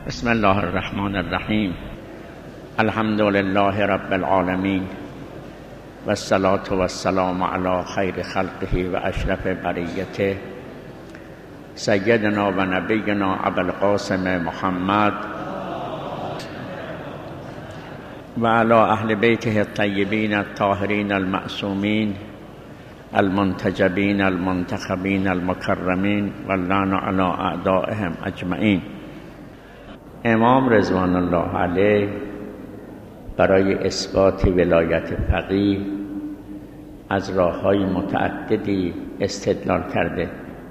بسم الله الرحمن الرحیم. الحمد لله رب العالمین و الصلاة و السلام علی خیر خلقه و اشرف بریته سیدنا و نبینا ابوالقاسم محمد و علی اهل بیته الطیبین الطاهرین المعصومین المنتجبین المنتخبین المکرمین واللعن علی اعدائهم اجمعین. امام رضوان الله علیه برای اثبات ولایت فقیه از راه‌های متعددی استدلال کرده.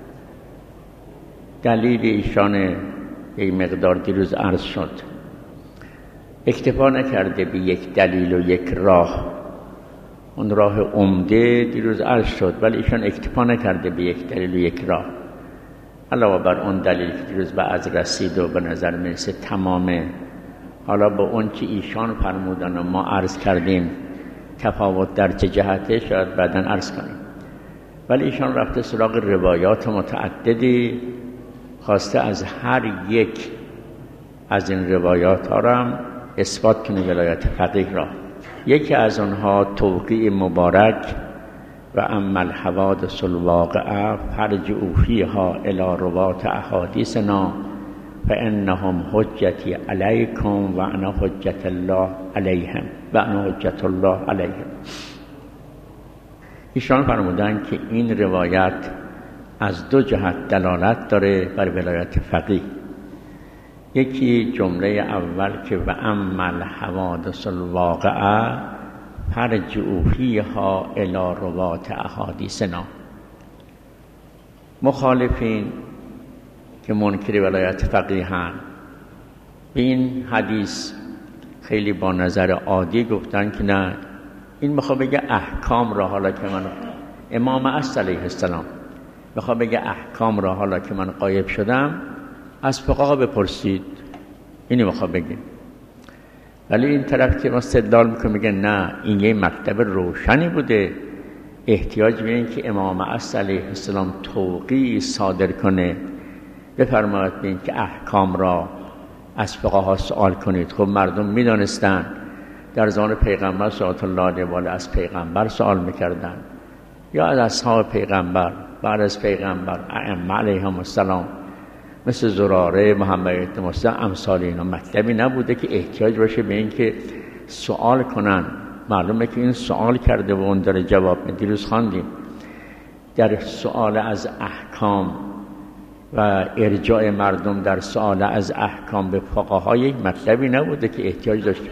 دلیل ایشان یک مقدار دیروز عرض شد. اکتفا نکرده به یک دلیل و یک راه، اون راه عمده دیروز عرض شد، ولی ایشان اکتفا نکرده به یک دلیل و یک راه. علاوه بر اون دلیل که دیروز به از رسید و به نظر میرسه تمامه، حالا با اون که ایشان فرمودن و ما عرض کردیم تفاوت در چه جهته شاید بعداً عرض کنیم، ولی ایشان رفته سراغ روایات متعددی، خواسته از هر یک از این روایات ها را هم اثبات کنه ولایت فقیه را. یکی از آنها توقیع مبارک و اما الحوادث الواقعه فرجعوا فیها الی روات احادیثنا فانهم حجتی علیکم و انا حجت الله علیهم و انا حجت الله علیهم. ایشان فرمودند که این روایت از دو جهت دلالت داره بر ولایت فقیه. یکی جمله اول که و اما الحوادث الواقعه فرجعوا فیها الی روات احادیثنا. مخالفین که منکر ولایت فقیه‌اند به این حدیث خیلی با نظر عادی گفتن که نه، این میخواد بگه احکام را حالا که من امام اصل علیه السلام میخواد بگه احکام را حالا که من غایب شدم از فقها بپرسید، اینی میخواد بگه. ولی این طرف که ما استدلال میکنه میگه نه، این یه مطلب روشنی بوده، احتیاج به این که امام اصل علیه السلام توقیع صادر کنه، بفرماید به این که احکام را از فقها سوال کنید. خب مردم میدانستن در زمان پیغمبر صلی الله علیه و آله از پیغمبر سوال میکردن یا از اصحاب پیغمبر، بعد از پیغمبر ائمه علیهم السلام مثل زراره، محمد مسلم، امثال اینا. مطلبی نبوده که احتیاج باشه به این که سوال کنن. معلومه که این سوال کرده و اون داره جواب میده. دیروز خواندیم در سوال از احکام و ارجاع مردم در سوال از احکام به فقها یک مطلبی نبوده که احتیاج داشته.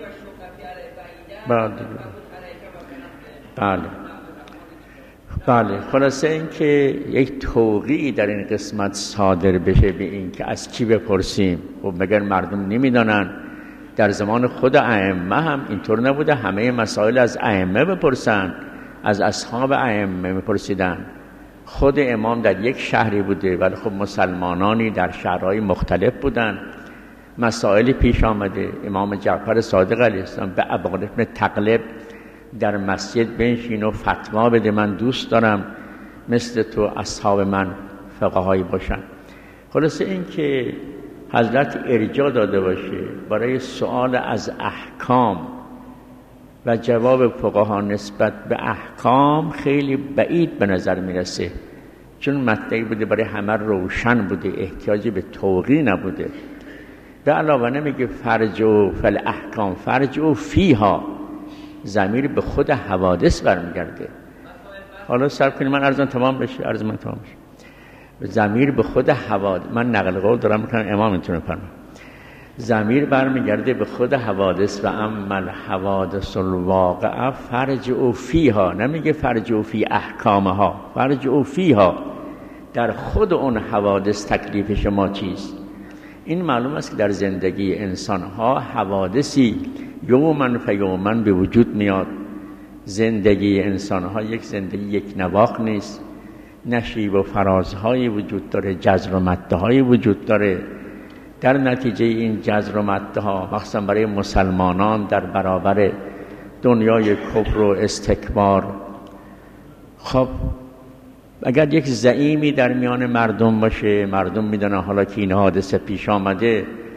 بله خلاصه این که یک توقیعی در این قسمت صادر بشه به این که از کی بپرسیم. خب مگر مردم نمیدانن در زمان خود ائمه هم اینطور نبوده همه مسائل از ائمه بپرسن، از اصحاب ائمه بپرسیدن. خود امام در یک شهری بوده ولی خب مسلمانانی در شهرهای مختلف بودن، مسائلی پیش آمده. امام جعفر صادق علیه السلام به ابوالقاسم بن تغلب در مسجد بنشین و فتوا بده، من دوست دارم مثل تو اصحاب من فقهایی باشن. خلاصه این که حضرت ارجاع داده باشه برای سؤال از احکام و جواب فقها نسبت به احکام خیلی بعید به نظر میرسه، چون مطلبی بوده برای همه روشن بوده، احتیاجی به توقیع نبوده. به علاوه نمیگه فرجعوا فی الاحکام، فرجعوا فیها، ضمیر به خود حوادث برمیگرده. حالا صبر کنید من عرضم تمام بشه. ضمیر به خود حوادث، من نقل قول دارم میکنم، امام اینطور میفرمه. ضمیر برمیگرده به خود حوادث و اما الحوادث الواقعه فرجعوا فیها، نمیگه فرجعوا فی احکامها، فرجعوا فیها، در خود اون حوادث تکلیف شما چیست. این معلوم است که در زندگی انسان‌ها حوادثی یومن فیومن به وجود میاد. زندگی انسان‌ها یک زندگی یک نواخت نیست، نشیب و فرازهایی وجود داره، جزر و مده‌هایی وجود داره. در نتیجه این جزر و مدها مخصوصا برای مسلمانان در برابر دنیای کفر و استکبار، خب اگر یک زعیمی در میان مردم باشه، مردم میدونن حالا که این حادثه پیش آمده،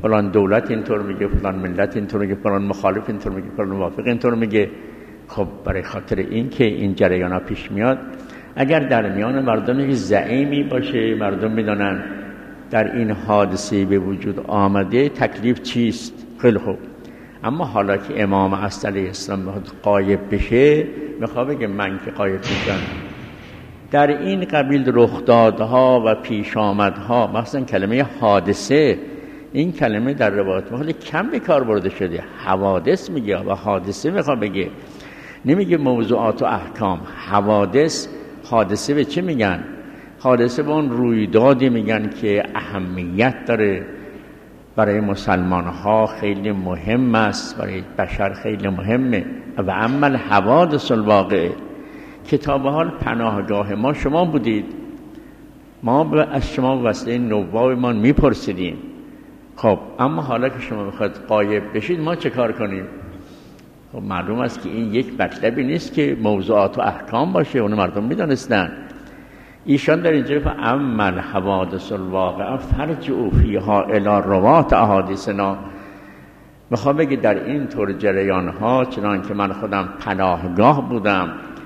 فلان دولت اینطور میگه، فلان ملت اینطور میگه، فلان مخالف اینطور میگه، فلان موافق اینطور میگه. خب برای خاطر این که این جریان ها پیش میاد، اگر در میان مردم یک زعیمی باشه، مردم میدونن در این حادثه به وجود آمده تکلیف چیست، خیلی خوب. اما حالا که امام اصل علیه السلام میخواد غایب بشه، میخواد بگه من که غایب میشم، در این قبیل رخدادها و پیش آمدها، مثلا کلمه حادثه، این کلمه در روایات خیلی کم به کار برده شده. حوادث میگه و حادثه میخواد بگه، نمیگه موضوعات و احکام. حوادث، حادثه به چی میگن؟ حادثه به اون رویدادی میگن که اهمیت داره، برای مسلمان ها خیلی مهم است، برای بشر خیلی مهمه. و اما الحوادث الواقعه، که تا به حال پناهگاه ما شما بودید، ما از شما وسیله نوابمان میپرسیدیم. خب اما حالا که شما میخواید غایب بشید، ما چه کار کنیم؟ خب معلوم است که این یک مطلبی نیست که موضوعات و احکام باشه، اون مردم میدونستن. ایشان در اینجا اما الحوادث الواقعه فرجعوا فیها الی روات احادیثنا، میخوام بگه در این طور جریان ها، چنان که من خودم پناهگاه بودم،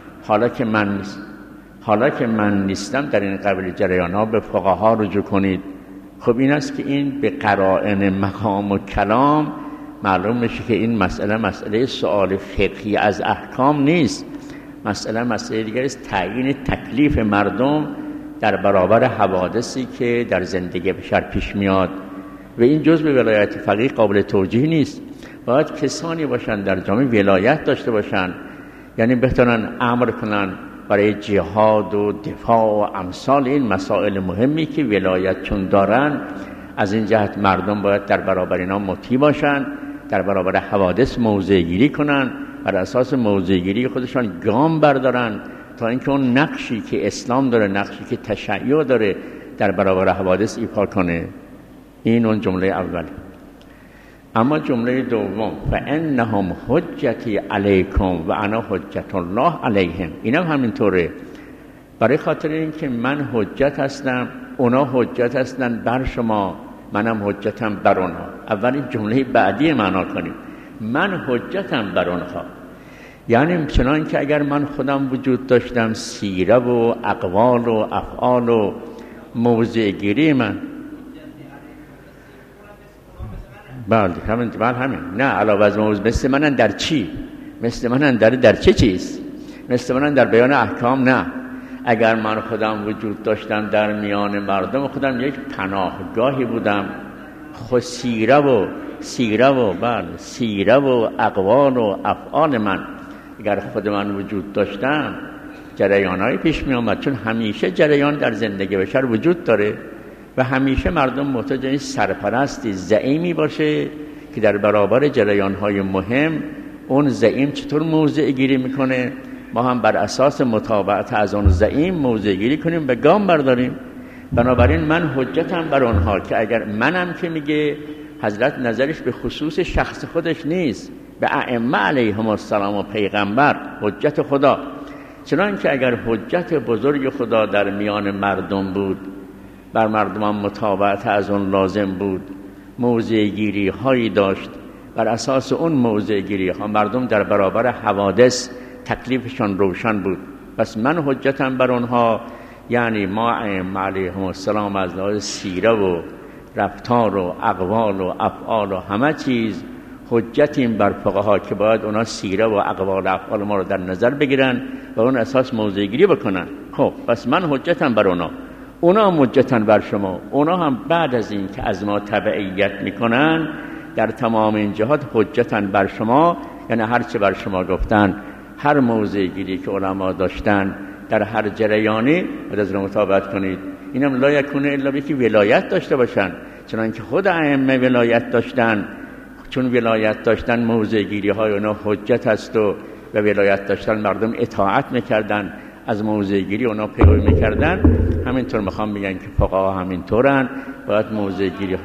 حالا که من نیستم، در این قبیل جریان ها به فقها رجوع کنید. خب این است که این به قرائن مقام و کلام معلوم میشه که این مسئله سوال فقهی از احکام نیست، مسئله دیگر است، تعیین تکلیف مردم در برابر حوادثی که در زندگی بشر پیش میاد. و این جزء ولایت فقیه قابل توجیه نیست. باید کسانی باشن در جامعه ولایت داشته باشن، یعنی بتونن امر کنن برای جهاد و دفاع و امثال این مسائل مهمی که ولایت چون دارن. از این جهت مردم باید در برابر اینا مطیع باشن، در برابر حوادث موضع گیری کنن، بر اساس موضع گیری خودشان گام بردارن تا اینکه اون نقشی که اسلام داره، نقشی که تشیع داره، در برابر حوادث ایفا کنه. این اون جمله اول. اما جمله دوم، فانهم حجتی علیکم و انا حجت الله علیهم، اینم همینطوره. برای خاطر این که من حجت هستم، اونا حجت هستن بر شما، منم حجتم بر اونها. اول این جمله بعدی معنا کنیم، من حجتم بر اونها، یعنی چنان که اگر من خودم وجود داشتم، سیره و اقوال و افعال و موضع گیری من، بله همین نه علاوه از موضوع، مثل منن در چی؟ مثل منن در چه چیز؟ مثل منن در بیان احکام؟ نه. اگر من خودم وجود داشتم در میان مردم، خودم یک پناهگاهی بودم. خود سیره و اقوال و افعال من، اگر خود من وجود داشتم، جریان‌های پیش می آمد. چون همیشه جریان در زندگی بشر وجود داره و همیشه مردم محتاج این سرپرستی، زعیمی باشه که در برابر جریان‌های مهم اون زعیم چطور موضع گیری میکنه، ما هم بر اساس متابعت از اون زعیم موضع گیری کنیم، به گام برداریم. بنابراین من حجتم بر آنها، که اگر منم که میگه حضرت نظرش به خصوص شخص خودش نیست، به ائمه علیهم السلام و پیغمبر، حجت خدا. چنان که اگر حجت بزرگ خدا در میان مردم بود، بر مردمان متابعت از اون لازم بود، موضع گیری هایی داشت، بر اساس اون موضع گیری ها مردم در برابر حوادث تکلیفشان روشن بود. پس من حجتم بر اونها، یعنی ما ائمه علیهم السلام از لحاظ سیره و رفتار و اقوال و افعال و همه چیز حجتیم بر فقها، که باید اونا سیره و اقوال و افعال ما رو در نظر بگیرن و اون اساس موضع گیری بکنن. خب پس من حجتم بر اونا هم حجتن بر شما. اونا هم بعد از این که از ما تبعیت میکنن در تمام این جهات حجتن بر شما، یعنی هر چه بر شما گفتن، هر موضع گیری که علما داشتن در هر جریانی باید از مطابقت کنید. اینم لا یکونه الا به که ولایت داشته باشن، چنانکه خود ائمه ولایت داشتن. چون ولایت داشتن موضع گیری های اونا حجت هست و ولایت داشتن مردم اطاعت میکردن، از موضع گیری اونا پیروی میکردن. همینطور میخوام بگن که فقها همینطورن، باید موضع گیری.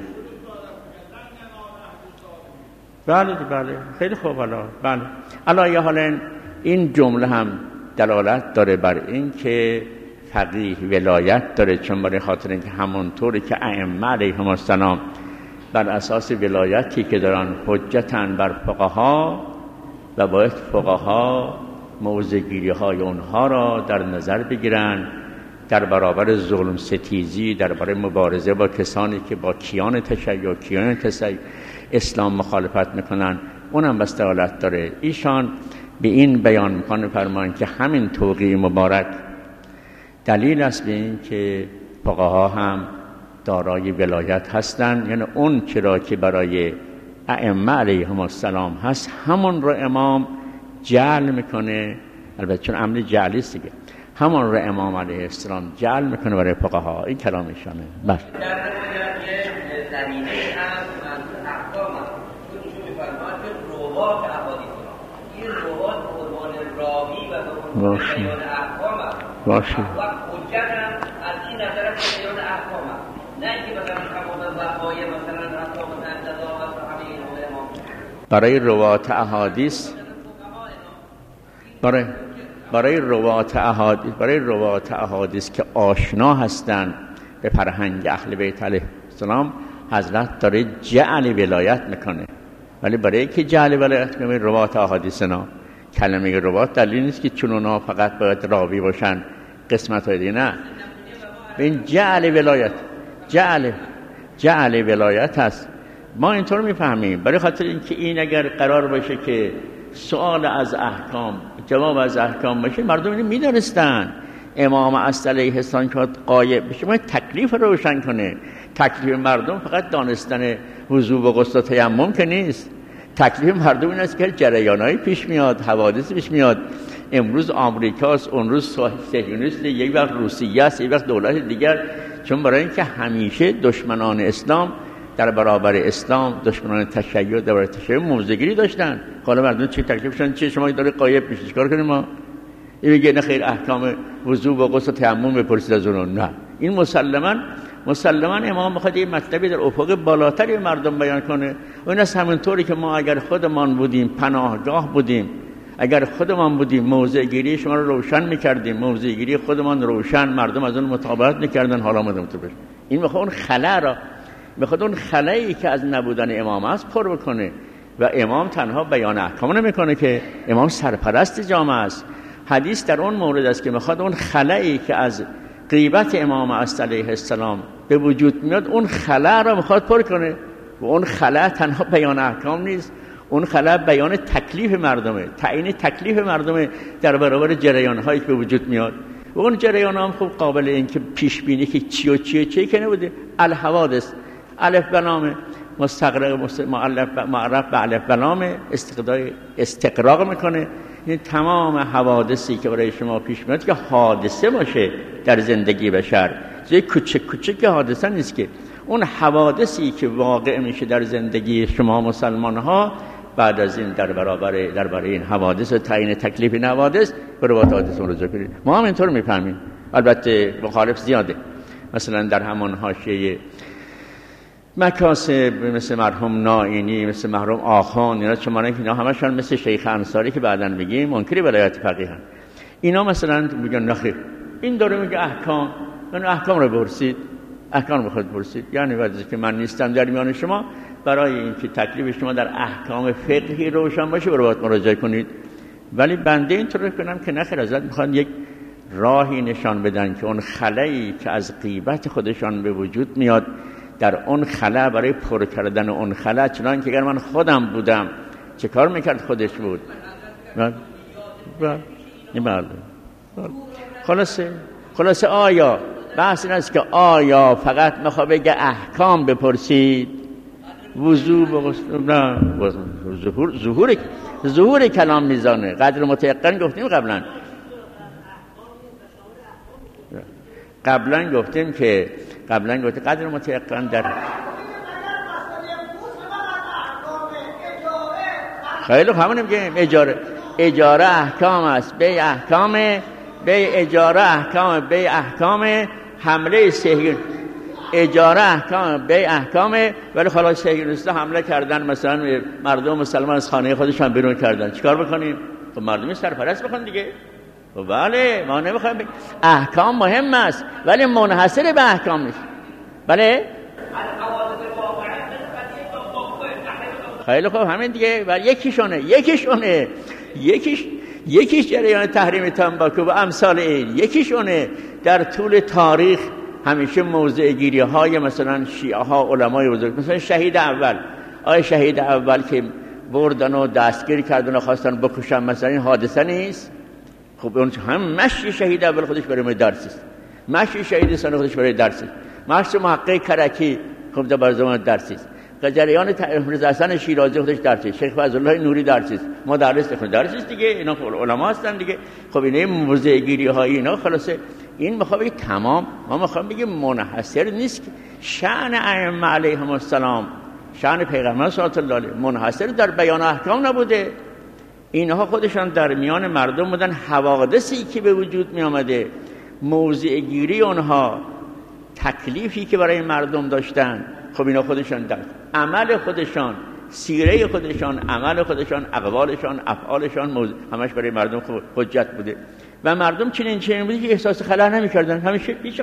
بله خیلی خوب. بله علی حال این جمله هم دلالت داره بر این که فقیه ولایت داره، چون برای خاطر اینکه همونطوری که ائمه علیهم السلام بر اساس ولایتی که دارن حجتن بر فقها و باید فقها موضع‌گیری های اونها را در نظر بگیرن در برابر ظلم ستیزی، در برابر مبارزه با کسانی که با کیان تشیع اسلام مخالفت میکنن. اونم بس دلالت داره. ایشان به این بیان میکنه فرمان که همین توقیع مبارک دلیل است به این که فقها هم دارای ولایت هستند، یعنی اون چرا که برای ائمه علیهم السلام هست همون رو امام جعل میکنه، البته چون امر جعلی است دیگه، همون رو امام علیه السلام جعل میکنه برای فقها. این کلامشانه. بله باشه برای روات احادیث برای روات احادیث که آشنا هستند به فرهنگ اهل بیت علیه السلام، حضرت داره جعل ولایت میکنه. ولی برای که جعل ولایت میکنه روات احادیث نه، کلمه روات دلیل نیست که چون اونا فقط باید راوی باشن قسمت های دیگه، نه، این جعل ولایت هست. ما اینطور میفهمیم برای خاطر اینکه این اگر قرار باشه که سوال از احکام جواب از احکام باشه، مردم اینو میدونستن. امام اصل علیه السلام که غایب بشه ما تکلیف رو روشن کنه. تکلیف مردم فقط دانستن وضو و غسل و تیمم که نیست. تکلیف مردم این است که جریانایی پیش میاد، حوادث پیش میاد. امروز آمریکاست، اون روز صهیونیست، یک وقت روسیه است، یک وقت دولت دیگر. چون برای اینکه همیشه دشمنان اسلام در برابر اسلام، دشمنان تشیع در برابر تشیع موضع‌گیری داشتن. حالا مردم چه تکلیفشون چیه؟ شما داره غایب میشه چیکار کنیم ما؟ این میگه نه خیر احکام وضو و غسل و تیمم بپرسید از اون. نه، این مسلماً امام میخواد این مطلبی در افق بالاتری مردم بیان کنه. و این از همونطوری که ما اگر خودمان بودیم پناهگاه بودیم، اگر خودمان بودیم موضع‌گیری شما رو روشن میکردیم، موضع‌گیری خودمان روشن، مردم از اون مطابقت میکردن. حالا مردم تو بشه این میخواد اون خلا را، میخواد اون خلایی که از نبودن امام است پر بکنه. و امام تنها بیان احکام نمیکنه که امام سرپرست جامعه است. حدیث در اون مورد است که میخواد اون خلایی که از غیبت امام است علیه السلام به وجود میاد، اون خلا را میخواد پر کنه. و اون خلا تنها بیان احکام نیست، اون خلا بیان تکلیف مردمه، تعیین تکلیف مردمه در برابر جریان‌هایی که به وجود میاد. و اون جریان‌ها خوب قابل این که پیش بینی که چی و چی که نبوده. الحوادث الف بنامه مستغرق معرف به الف بنامه استقراق میکنه. این تمام حوادثی که برای شما پیش میاد که حادثه باشه در زندگی بشر، چیز کوچک حادثه نیست، که اون حوادثی که واقع میشه در زندگی شما مسلمان ها، بعد از این در برابر این حوادث و تعیین تکلیف این حوادث به روات حادث رجوع کنید. ما هم اینطور میفهمیم. البته مخالف زیاده. مثلا در همان حاشیه مکاسب مثل مرحوم نائینی، مثل مرحوم آخان، اینا چون اینا همشون مثل شیخ انصاری که بعداً میگیم منکر ولایت فقیهن. اینا مثلا میگن نخیر، این داره میگه احکام، من احکام رو بپرسید، احکام رو خود پرسید. یعنی وقتی که من نیستم در میان شما، برای اینکه تکلیف شما در احکام فقهی روشن باشه برای مراجعه کنید. ولی بنده اینطور کنم که نخیر، حضرت میخوان یک راهی نشان بدن که اون خلایی که از غیبت خودشان به وجود میاد، در اون خلا برای پر کردن اون خلا، چنان که اگر من خودم بودم چه کار میکرد خودش بود. خلاصه آیا بحث این است که آیا فقط میخواد بگه احکام بپرسید، وضو نه، ظهور کلام میزانه. قدر متيقن گفتیم قبلا گفتیم که قدر متيقن در خیلی همون میگیم اجاره احکام است، بیع احکام، بیع اجاره احکام، بیع احکام، حمله صهیون اجاره احکام، بیع احکام. ولی خلاص صهیونیست‌ها حمله کردن، مثلا مردم مسلمان از خانه خودشون بیرون کردن، چیکار بکنیم؟ خب مردم سرپرست بکن دیگه. بله ما نمیخوایم احکام مهم است ولی منحصر به احکام نیست. بله خیلی خوب همین دیگه. و یکیش جریان تحریم تنباکو و امثال این، یکیشونه در طول تاریخ همیشه موضع گیری های مثلا شیعه ها، علمای بزرگ، مثلا شهید اول که بردن و دستگیر کردن و خواستن بکشن، مثلا این حادثه نیست؟ خب اون هم مشی شهید اول خودش برای ما درس است، مشی شهید ثانی خودش برای درس است، مشی محقق کرکی خب در بر زمان درس است، جریان میرزا حسن شیرازی خودش درس است، شیخ فضلالله نوری درس است، مدرس درس است دیگه، اینا علما هستن دیگه. خب اینا موضع گیری های اینا خلاصه این میخوام بگم تمام، ما میخوام بگم منحصر نیست که شأن ائمه علیهم السلام، شأن پیغمبر صلی الله علیه منحصر در بیان احکام نبوده. اینها خودشان در میان مردم بودن، حوادثی که به وجود می آمده، موضع گیری اونها، تکلیفی که برای مردم داشتن، خب اینا خودشان در عمل خودشان، سیره خودشان، عمل خودشان، اقوالشان، افعالشان همش برای مردم حجت بوده و مردم چنین بودی که احساس خلأ نمی‌کردن، همیشه هیچ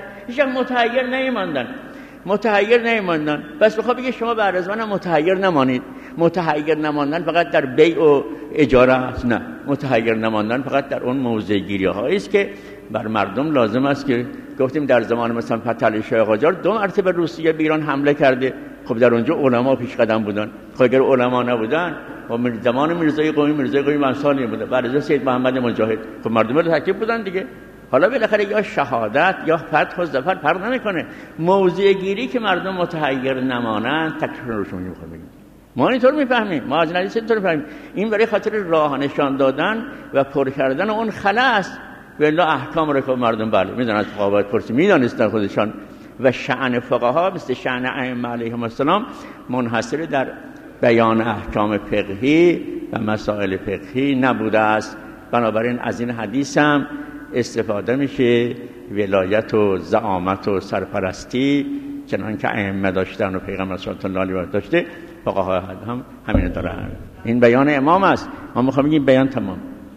متحیر نمی‌ماندن. بس بخوام بگم شما بعد از من متحیر نمانید. متحیر نماندن فقط در بیع و اجاره است، نه، متحیر نماندن فقط در اون موضع گیری هایی است که بر مردم لازم است. که گفتیم در زمان مثلا فتحعلی شاه قاجار 2 مرتبه روسیه به ایران حمله کرده، خب در اونجا علما پیش قدم بودن. خب اگر علما نبودن و زمان میرزای قومی منصالی بوده، بعد از سید محمد مجاهد، خب مردم رو تکلیف بودن دیگه. حالا بالاخره یا شهادت یا فتح و ظفر فرق نمیکنه، موضع گیری که مردم متحیر نمانند تکلیف روشون می‌خوام. ما اینطور میفهمیم، ما از حدیث اینطور میفهمیم، این برای خاطر راه نشان دادن و پر کردن اون خلا است. والا احکام رو که مردم بله میدونن، از فقها پرسی میدونستن خودشان. و شأن فقها مثل شأن ائمه علیهم السلام منحصر در بیان احکام فقهی و مسائل فقهی نبوده است. بنابراین از این حدیث هم استفاده میشه ولایت و زعامت و سرپرستی چنان که ائمه داشتن و پیغمبر صلی الله علیه و آله داشته، فقها هم همین دارن. این بیان امام است، ما میخوام بگیم بیان تمام.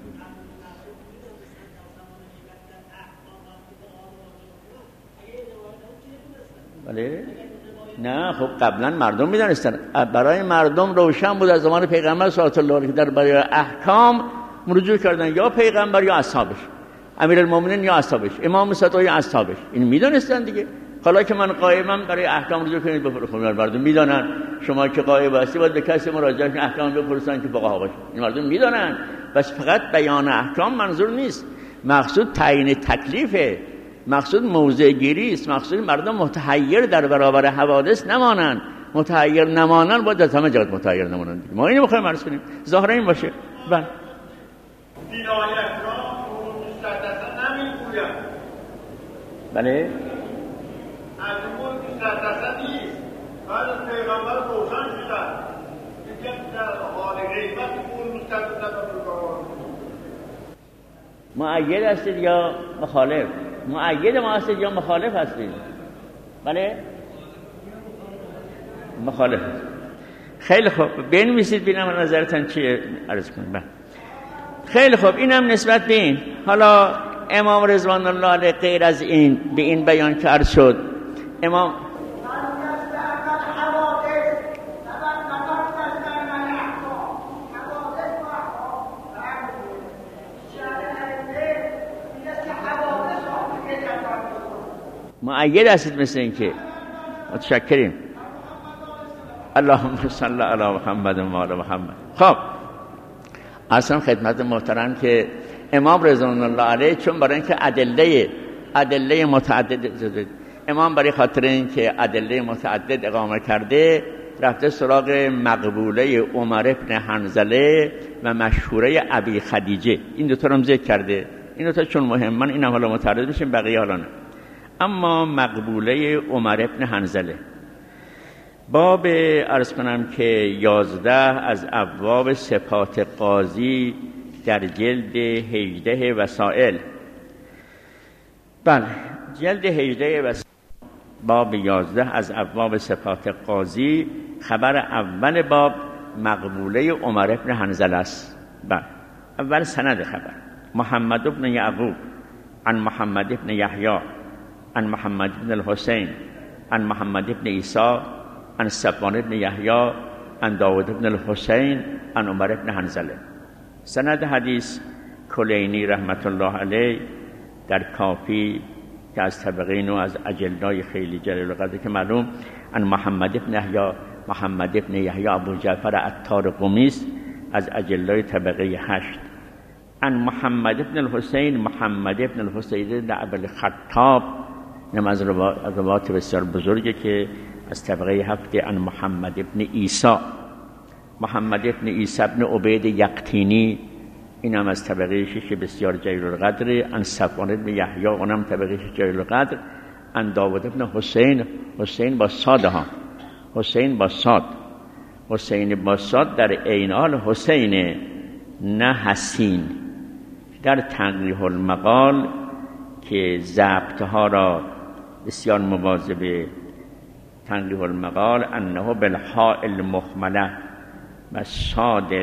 بله نه، خب قبلا مردم میدونستن، برای مردم روشن بود از زمان پیغمبر صلی الله علیه و آله در برای احکام رجوع کردن یا پیغمبر یا اصحابش، امیرالمومنین یا اصحابش، امام صادق یا اصحابش، این میدونستن دیگه. حالا که من قائمم برای احکام رجوع کنید بپرسید، مردم میدونن. شما که قائم هستی باید به کسی مراجعه کنید احکام بپرسن که فقها باشه، این مردم میدونن. بس فقط بیان احکام منظور نیست، مقصود تعیین تکلیفه، مقصود موضع گیری است، مقصود مردم متحیر در برابر حوادث نمانند. متحیر نمانن باید از همه جهت متحیر نمانن. ما اینو میخوایم عرض کنیم، ظاهرا این باشه. بله بله از اون 100% نیست. بعد از پیغمبر روشن شدن میگن در حال غیبت اون 100% مؤید هستید یا مخالف؟ مؤید ما هستید یا مخالف هستید؟ بله مخالف. خیلی خوب بنویسید ببینم نظرتون چیه عرض کنید. خیلی خوب اینم نسبت به این. حالا امام رضوان الله علیه غیر از این به این بیان که عرض شد، امام مؤید هستید مثل این که متشکریم. اللهم صل علی محمد و آل محمد. خب اصلا خدمت محترم که امام رضوان الله علیه چون برای اینکه ادله متعدد، امام برای خاطر اینکه ادله متعدد اقامه کرده رفته سراغ مقبوله عمر ابن حنظله و مشهوره ابی خدیجه. این دو تا رو ذکر کرده، این دو تا چون مهمن اینا حالا متعرض میشیم، بقیه حالا نه. اما مقبوله عمر ابن حنظله باب عرض کنم که 11 از ابواب صفات قاضی در جلد 18 وسائل. بله جلد 18 وسائل باب 11 از ابواب صفات قاضی. خبر اول باب مقبوله عمر ابن حنظله است. بله اول سند خبر: محمد ابن یعقوب عن محمد ابن یحیی عن محمد ابن الحسین عن محمد ابن عیسی عن صفوان ابن یحیی عن داود بن الحسین عن عمر بن حنظله. سند حدیث کلینی رحمت الله علیه در کافی که از طبقه اینو از اجلای خیلی جلیل القدر که معلوم عن محمد بن یحیی ابو جعفر عطار قمی است از اجلای طبقه 8. عن محمد بن الحسین بن ابی الخطاب، نم از روایات بسیار بزرگی که از طبقه 7. عن محمد بن عیسی بن عبید یقطینی، این هم از طبقه 6 بسیار جلیل القدر. عن صفوان بن یحیی، اونم طبقه 6 جلیل القدر. عن داود بن حسین با صاد ها، حسین با صاد در عین حال حسین نه حسین. در تنقیح المقال که ضبطها را بسیار مواظب، تنقیح المقال انه بالحاء المهمله و صاد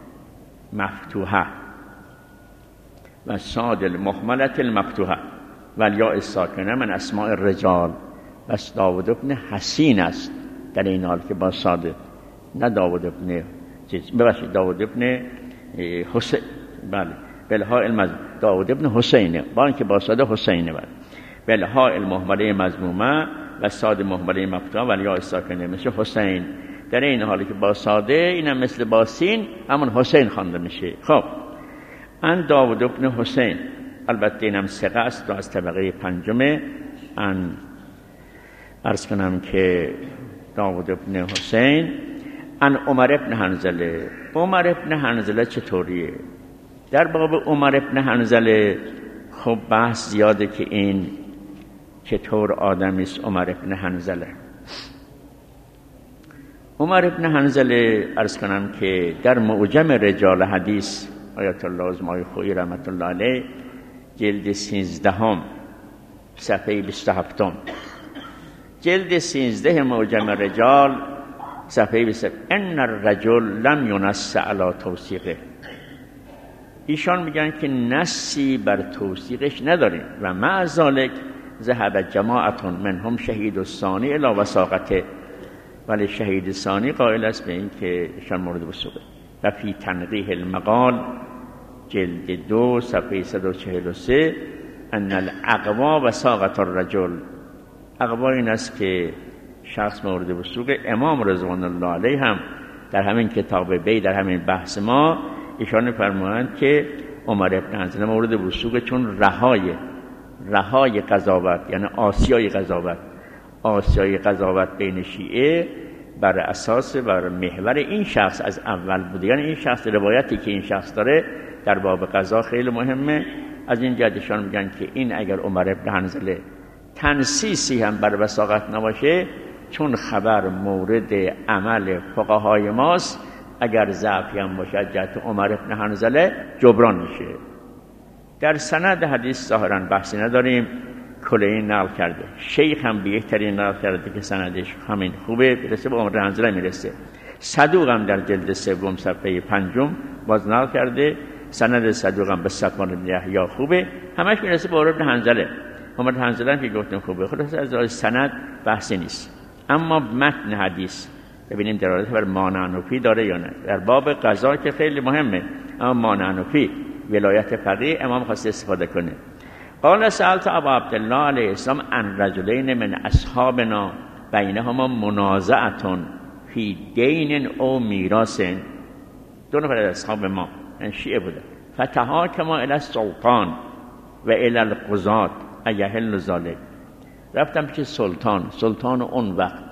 المهمله المفتوحه و الیاء الساکنه من اسماء الرجال. بس داود ابن حسین است در این حال که با صاد، نه داود ابن داود ابن حسین، بله بالحاء داود ابن حسینه، با اینکه با صاد حسینه، بله بالحاء المهمله مضمومه و صاد مهمله مفتوحه و الیاء الساکنه مثل حسین. در این حالی که با صاده اینم مثل با سین همون حسین خوانده میشه. خب عن داود ابن حسین، البته اینم ثقه است و از طبقه 5. عن عرض کنم که داود ابن حسین عن عمر ابن حنظله. عمر ابن حنظله چطوریه؟ در باب عمر ابن حنظله خب بحث زیاده که این چطور آدمی است. عمر ابن حنظله عرض کنم که در معجم رجال حدیث آیت الله عظمای خویی رحمت الله علیه جلد 13 صفحه 27، جلد 13 معجم رجال صفحه 27، ان الرجل لم ينص علی توثیقه. ایشان میگن که نصی بر توثیقش نداریم و مع ذلک ذهب جماعت منهم شهید الثانی الی وثاقته، ولی شهید ثانی قائل است به این که ایشان مورد وثوقه. و فی تنقیح المقال جلد 2 صفحه 143 ان الاقوا وثاقت الرجل. اقوا این است که شخص مورد وثوقه. امام رضوان الله علیه هم در همین کتاب بی، در همین بحث ما ایشان فرمایند که عمر ابن حنظله مورد وثوقه چون رهای قضاوت، یعنی آسیای قضاوت بین شیعه بر اساس بر محور این شخص از اول بوده. یعنی این شخص، روایتی که این شخص داره در باب قضا خیلی مهمه. از این جهتشان میگن که این اگر عمر ابن حنظله تنصیصی هم بر وثاقت نباشه، چون خبر مورد عمل فقهای ماست، اگر ضعفی هم باشه جهت عمر ابن حنظله جبران میشه. در سند حدیث ظاهرا بحثی نداریم، کلینی نقل کرده، شیخ هم بهترین نقل کرده که سندش همین خوبه، برسه به عمر حنظله میرسه. صدوق هم در جلد 3 صفحه 5 باز نقل کرده، سند صدوق هم به صفوان بن یحیی خوبه، همش میرسه به عمر ابن حنظله. عمر بن حنظله که گفتم خوبه، خلاص از سند بحثی نیست. اما متن حدیث ببینیم دلالت بر مانعنفی داره یا نه. در باب قضا که خیلی مهمه، اما مانعنفی ولایت فقیه امام خواسته استفاده کنه. قال سألت ابا عبدالله علیه السلام عن رجلین من اصحابنا بینهما منازعه فی دین او میراث. دو نفر از اصحاب ما شیعه بودن، فتحاکما الی السلطان و الی القضاة ایحل ذلک. رفتم پیش سلطان اون وقت،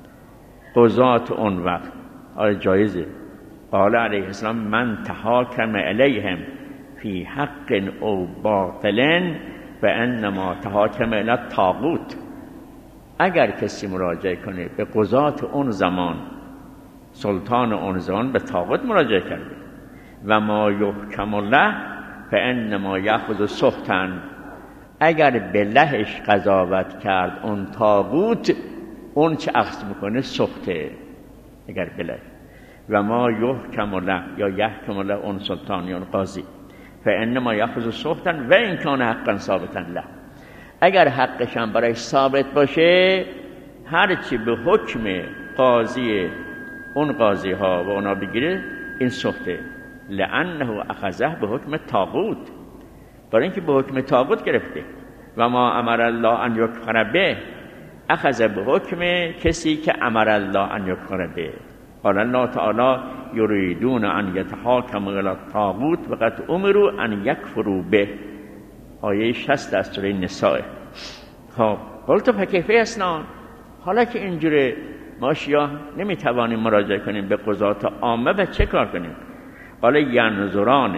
قضاة اون وقت، آیا جایزه؟ قال علیه السلام من تحاکم الیهم فی حق او باطل فانما تحاکم الی الطاغوت. اگر کسی مراجعه کنه به قضاة اون زمان، سلطان اون زمان به طاغوت مراجعه کرده، و ما یحکم له فانما یاخذ سخطا. اگر به لهش قضاوت کرد اون طاغوت، اون چه اخذ میکنه سخته. اگر بله و ما یحکم له یا یحکم له اون سلطان یا اون قاضی، فانما یاخذ سخطا و ان کان حقا ثابتا له. اگر حقش هم برای ثابت باشه، هرچی به حکم قاضی اون قاضی ها و اونا بگیره این سخته، لانه اخذه به حکم طاغوت، برای اینکه به حکم طاغوت گرفته. و ما امر الله ان یکفر به، اخذ به حکم کسی که امر الله ان یکفر به. قال الله تعالی یریدون ان یتحاکموا الی الطاغوت و قد امروا ان یکفروا به، آیه 60 از سوره نساء. خب قلت فکیف اسنان، حالا که اینجوره ما شیعه نمیتوانیم مراجعه کنیم به قضات عامه و چه کار کنیم؟ قال ینظران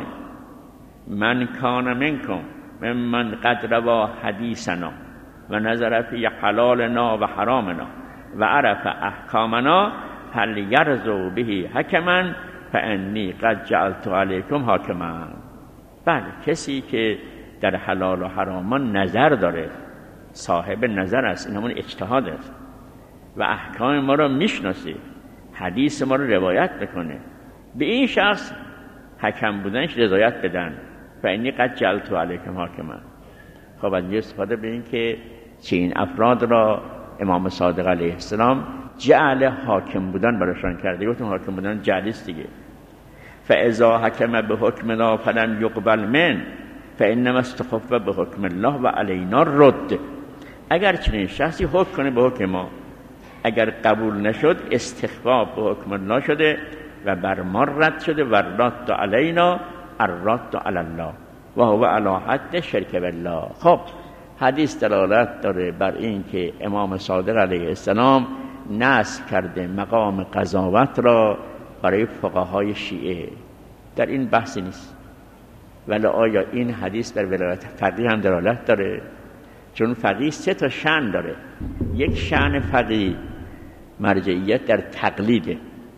من کان منکم ممن قد روا حدیثنا و نظر فی حلالنا و حرامنا و عرف احکامنا فلیرضوا به حکما فانی قد جعلت علیکم حاکما. بله، کسی که در حلال و حرامان نظر داره، صاحب نظر است، این همون اجتهاد است و احکام ما را میشناسه، حدیث ما را روایت بکنه، به این شخص حکم بودنش رضایت بدن. فانی قد جعلت علیکم حاکما. خب از استفاده به این که چه این افراد را امام صادق علیه السلام جعل حاکم بودن براشان کرده. گفتم حاکم بودن جعلیست دیگه. فاذا حکم به حکمنا فلم یقبل من فانما استخف به حکم الله و علینا رد. اگر چنین شخصی حکم کنه به حکم ما، اگر قبول نشد استخفاف به حکم الله شده و بر ما رد شده و رد علینا الرد علی الله و هو علی حد شرک بالله. خب حدیث دلالت داره بر این که امام صادق علیه السلام نصب کرده مقام قضاوت را برای فقهای شیعه. در این بحثی نیست. ولی آیا این حدیث در ولایت فقیه هم دلالت داره؟ چون فقیه 3 تا شأن داره. یک شأن فقیه مرجعیت در تقلید،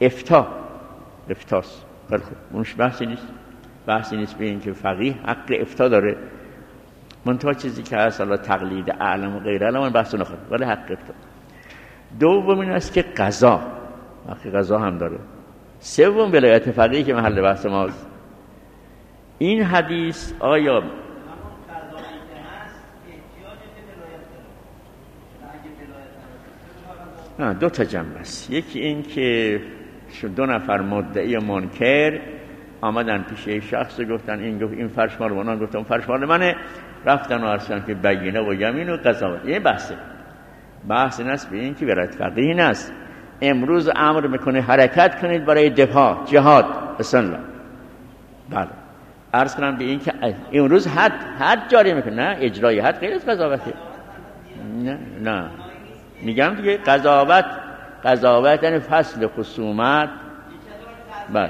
افتاست. خیلی خوب، اونش بحثی نیست به این که فقیه حق افتاء داره. منتها چیزی که هست حالا تقلید اعلم و غیر اعلم بحث نخواد، ولی حق افتاء. دوم این است که قضا، حق قضا هم داره. سوم ولایت فقیه که محل بحث ماست. این حدیث آیا دو تا جنبه است. یکی این که 2 نفر مدعی و منکر آمدن پیش یک شخص و گفتن این گفت این فرش مال منه، گفتم فرش مال منه، رفتن و عرضن که بینه و یمین و قضاوت. این بحث نست به این که ولایت فقیه نست. امروز امر میکنه حرکت کنید برای دفاع، جهاد، بسم الله. بله، عرض کنم به این که امروز حد جاری میکنه. نه، اجرای حد غیر از قضاوته. نه میگم دیگه قضاوت یعنی فصل خصومت. بله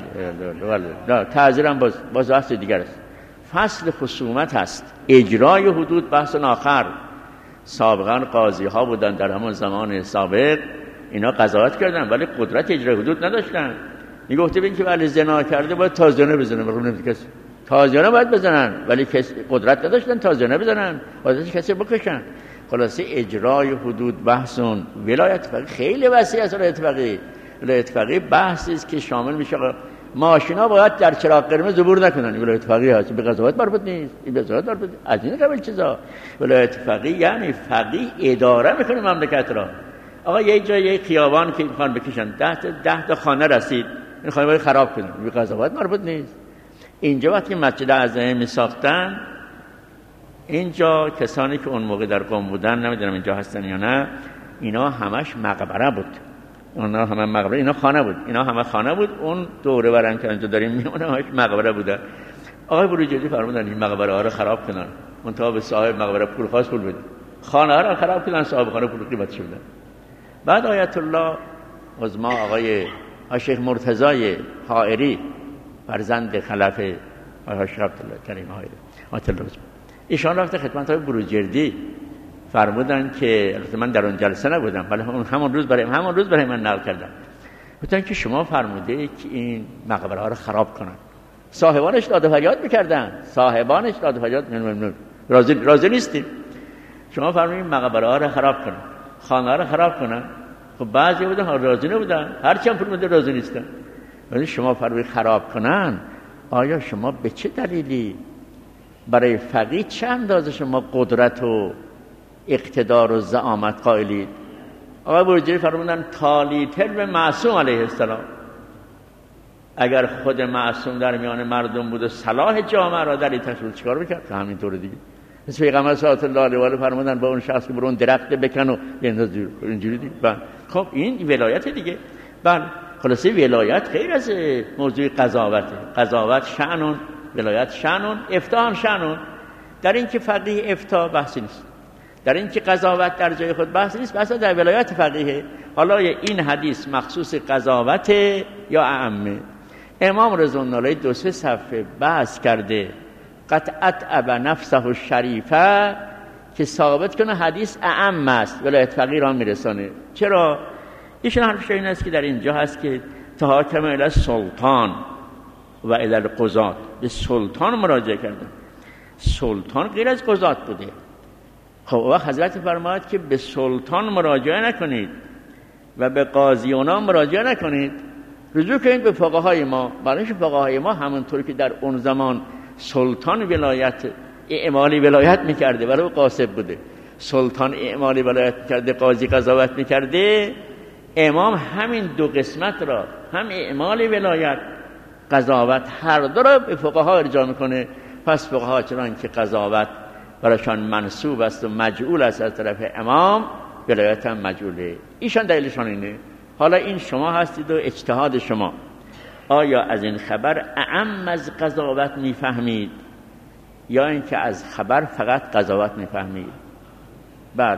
تعذیرم باز بحث دیگر است. فصل خصومت هست، اجرای حدود بحث آخر. سابقا قاضی ها بودن در همون زمان سابق، اینا قضاوت کردن ولی قدرت اجرای حدود نداشتن. میگفته ببین که ولی زنا کرده باید تازیانه بزنن، تازیانه باید بزنن، ولی قدرت نداشتن تازیانه بزنن، باید کسی بکشن. خلاصه اجرای حدود بحثون. ولایت فقیه خیلی وسیع است. ولایت فقیه بحثی است که شامل میشه ماشینا باید در چراغ قرمز عبور نکنن. ولایت فقیه هست، به قضاوت مربوط نیست، این به قضاوت مربوط نیست. از این قبیل چیزا. ولایت فقیه یعنی فقیه اداره میکنه مملکت را. آقا یه جای یه خیابان که میخوان بکشن 10 تا خانه رسید، این خانه باید خراب کنن، به قضاوت مربوط نیست. اینجا وقتی مسجد اعظم میساختن، اینجا کسانی که اون موقع در قم بودن، نمیدونم اینجا هستن یا نه، اینا همش مقبره بود. اونا همه مقبره، اینا خانه بود. اینا همه خانه بود. اون دوره برن که اینجا داریم میمونه همش مقبره بوده. آقای بروجردی فرمودن این مقبره ها رو خراب کنن. منتها به صاحب مقبره پول خواست، پول بده. خانه ها رو خراب کنن، صاحب خانه پول قیمتش بده. بعد آیت الله عظما آقای شیخ مرتضی حائری، فرزند خلف آقای شیخ عبدالله کریم حائری، آیت الله عظما، ایشان رفته خدمت های بروجردی، فرمودن که البته من در اون جلسه نبودم ولی همون روز برای من نقل کردن. گفتن که شما فرموده که این مقبره ها رو خراب کنن. صاحبانش داد و فریاد میکردن، راضی نیستیم. شما فرمودین مقبره ها رو خراب کنن، خانه ها رو خراب کنن. خب بعضی بودن راضی نبودن، هرچی هم فرموده راضی نیستن. ولی شما فرمودید خراب کنن، آیا شما به چه دلیلی برای فقیه چه اندازه شما قدرت و اقتدار و زعامت قائلید؟ آقای بروجردی فرمودن تالیتر به معصوم علیه السلام. اگر خود معصوم در میان مردم بود و صلاح جامعه را در این تشکیل چیکار میکرد؟ همینطور دیگه. مثل پیغمبر صلی الله علیه و آله فرمودن با اون شخص که برو اون درخت بکن و بنداز دور، اینجوری دیگه. خب این ولایت دیگه. بله خلاصه ولایت غیر از موضوع قضاوته. قضاوت شأنون، ولایت شأنون، افتاء هم شأنون. در این که فقیه افتاء بحثی نیست، در این که قضاوت در جای خود بحث نیست، بحث در ولایت فقیه. حالا این حدیث مخصوص قضاوت یا اعمه؟ امام رضا الله علیه 2-3 صفحه بحث کرده قطعت ابا نفسه الشریفه که ثابت کنه حدیث اعم است، ولایت فقیه را میرسانه. چرا؟ ایشون حرفش این است که در اینجا هست که تحاکم الی سلطان و الی القضات، به سلطان مراجعه کردن. سلطان غیر از قضات بوده. خب وقت حضرت فرماید که به سلطان مراجعه نکنید و به قاضیانا مراجعه نکنید، رجوع کنید به فقهای ما. برایش فقهای ما همونطور که در اون زمان سلطان ولایت اعمالی ولایت میکرده، برای قاصد بوده، سلطان اعمالی ولایت میکرده، قاضی قضاوت میکرده، امام همین دو قسمت را، هم اعمالی ولایت قضاوت، هر دو را به فقها ارجاع میکنه. پس فقها چنان که قضاوت برایشان منصوب است و مجعول است از طرف امام، ولایت هم مجعوله. ایشان دلیلشان اینه. حالا این شما هستید و اجتهاد شما، آیا از این خبر اعم از قضاوت میفهمید یا اینکه از خبر فقط قضاوت میفهمید؟ بله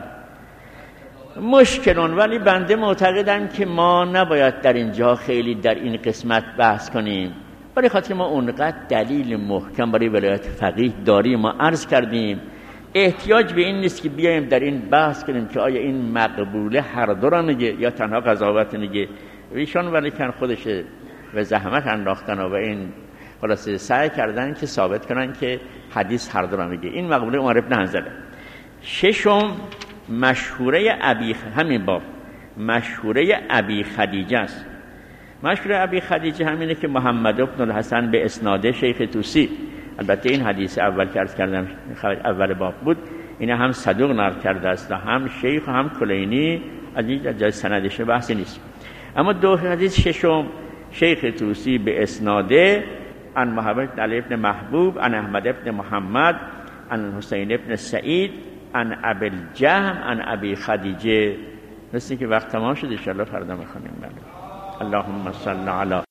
مشکلون، ولی بنده معتقدم که ما نباید در اینجا خیلی در این قسمت بحث کنیم، برای خاطر ما اونقدر دلیل محکم برای ولایت فقیه داریم. ما عرض کردیم احتیاج به این نیست که بیایم در این بحث کنیم که آیا این مقبوله هر دو را میگه یا تنها قضاوت میگه. ایشان ولی کن خودش به زحمت انداختن و این خلاصه سعی کردن که ثابت کنن که حدیث هر دو را میگه. این مقبوله عمر بن حنظله. ششم مشهوره ابی، همین باب مشهوره ابی خدیجه است. مشهوره ابی خدیجه همینه که محمد بن الحسن به اسناد شیخ توسی، البته این حدیث اول که عرض کردم اول باب بود، این هم صدوق نقل کرده است، هم شیخ هم کلینی، از این جای سندش بحثی نیست. اما دو حدیث ششم شیخ توسی به اسناده عن محمد بن علی بن محبوب عن احمد بن محمد عن حسین بن سعید عن ابی الجهم عن ابی خدیجه. مثل که وقت تمام شد، ان شاء الله فردا میخونیم. اللهم صل علی